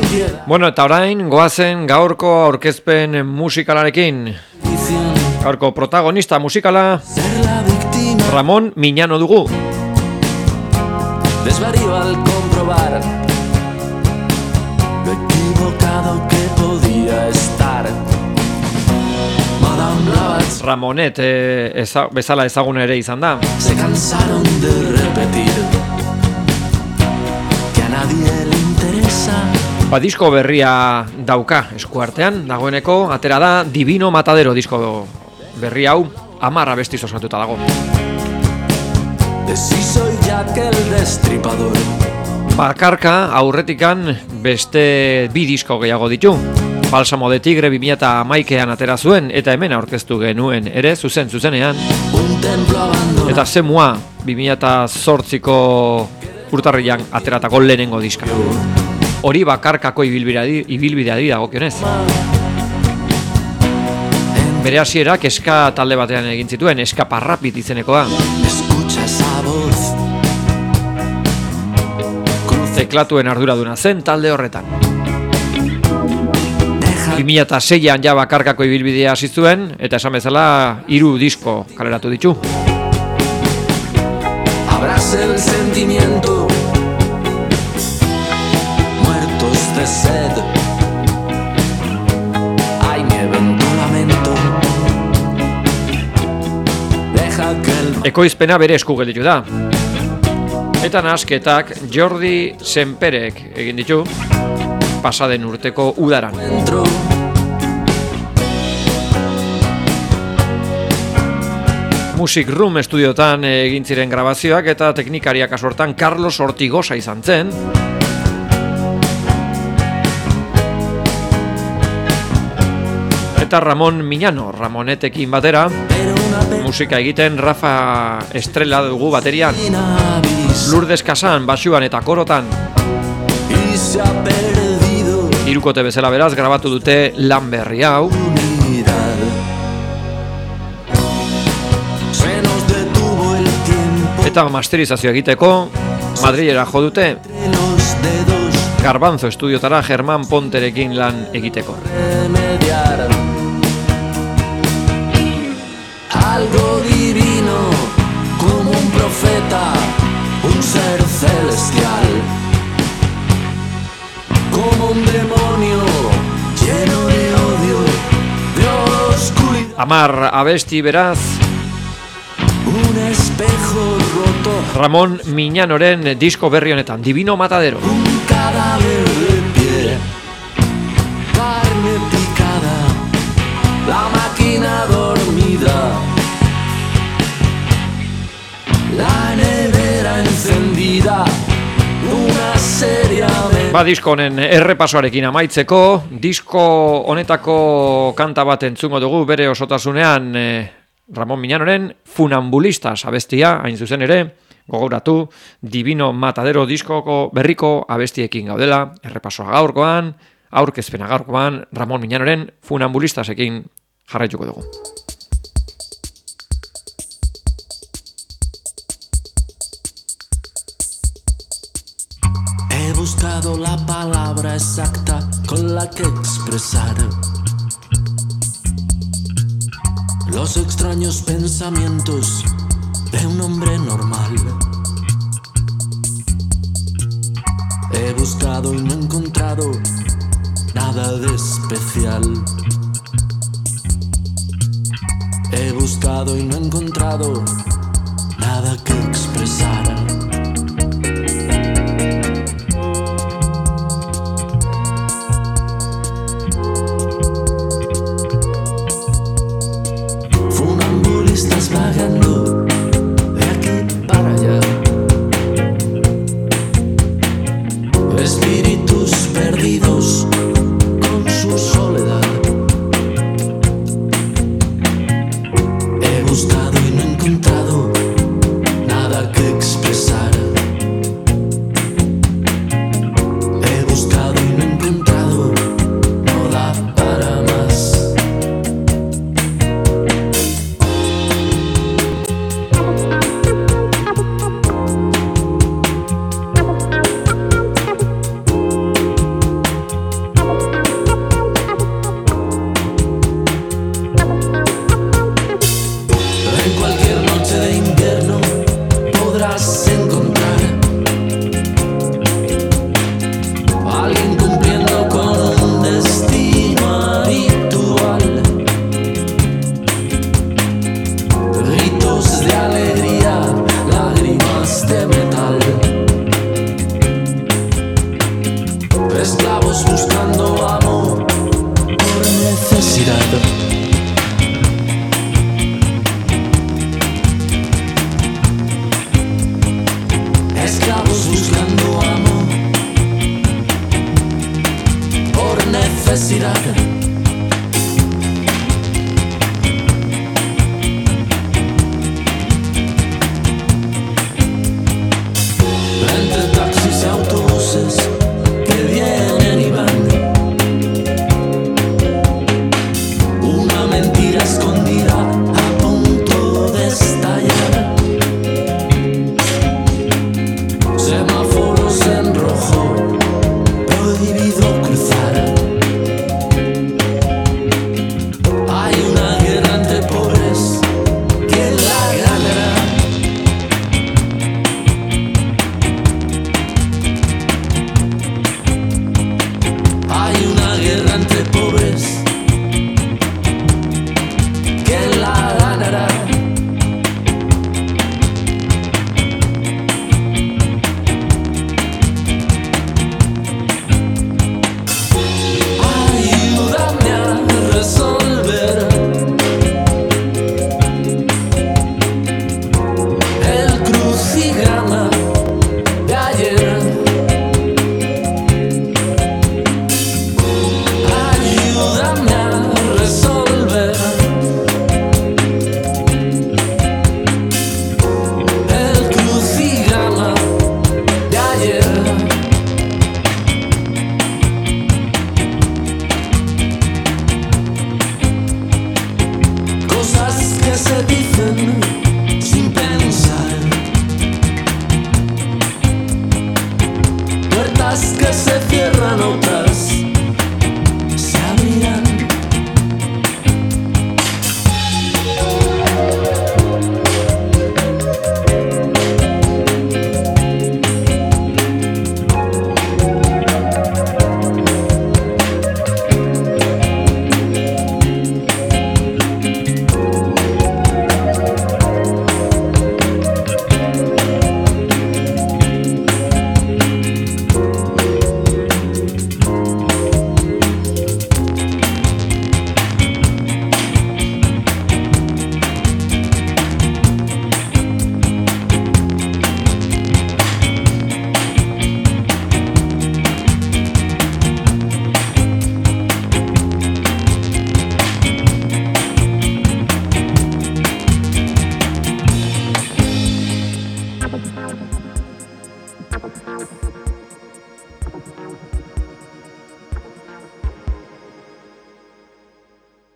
Bueno, eta orain goazen gaurko aurkezpen musikalarekin. Gaurko protagonista musikala Ramon Miñano dugu. Desvarío al comprobar lo equivocado que podía estar. Madame Lavaz, Ramonet bezala ezaguna ere izan da. se cansaron de repetir que a nadie le interesa. Disko berria dauka eskuartean, dagoeneko atera da Divino Matadero disko berri hau 10 abestiz osatuta dago. De si soy Jack el Destripador. Bakarka aurretikan beste 2 disko gehiago ditu. Balsamo de Tigre 2011an atera zuen eta hemen aurkeztu genuen ere zuzenean. Un templo abandonado. Eta Zemua 2008ko urtarrilan ateratako lehenengo diska. Hori bakarkako ibilbideari dagokionez. Bere hasierak eska talde batean egin zituen, eska parrapit izenekoa. Escucha esa voz. Teklatuen arduraduna zen talde horretan. 2006an ja bakarkako ibilbidea hasi zuen eta esan bezala 3 disko kaleratu ditu. Abrace el sentimiento. Muertos de sed. Hay nieve en tu lamento. Deja que el Ekoizpena bere esku gelditu da. Eta nahasketak Jordi Senperek egin ditu pasaden urteko udaran. dentro. Music Room estudiotan egin ziren grabazioak eta teknikariak kasu hortan Carlos Ortigosa izan zen. Eta Ramon Miñano, Ramonetekin batera, Pero una musika egiten Rafa Estrella dugu baterian, pena avisa Lourdes Casan basuan eta korotan. y se ha perdido Hirukote bezala beraz grabatu dute lan berri hau. unidad. Se nos detuvo el tiempo Eta masterizazio egiteko Madrilera jo dute entre los dedos. Garbanzo estudiotara Germán Ponterekin lan egiteko. Remediar algo divino, como un profeta, un ser celestial, como un demonio lleno de odio, de oscuridad, 10 abesti beraz un espejo roto, Ramon Miñanoren disko berri honetan, Divino Matadero. un cadáver de pie, carne picada, la máquina dormida, la nevera encendida, una serie de... Disko honen errepasoarekin amaitzeko, disko honetako kanta bat entzungo dugu bere osotasunean Ramon Miñanoren Funambulistas abestia, hain zuzen ere, gogoratu, Divino Matadero diskoko berriko abestiekin gaudela, errepasoa gaurkoan, aurkezpena gaurkoan, Ramon Miñanoren Funambulistasekin jarraituko dugu. He buscado la palabra exacta con la que expresar los extraños pensamientos de un hombre normal. He buscado y no he encontrado nada de especial. He buscado y no he encontrado nada que expresar. Funambulistas vagando de aquí para allá, espíritus perdidos con su soledad. He buscado y no he encontrado nada que expresar. esclavos buscando amor por necesidad. Esclavos buscando amor por necesidad. Entre taxis y autobuses que vienen y van, una mentira escondida a punto de estallar. Semáforos en rojo, prohibido cruzar. Hay una guerra entre pobres, ¿quién la ganará? Hay una guerra entre pobres, ¿quién la ganará? Ayúdame a resolver el crucigrama de ayer. Ayúdame a resolver el crucigrama de ayer. Cosas que se dicen sin pensar, puertas que se cierran, otras se abrirán.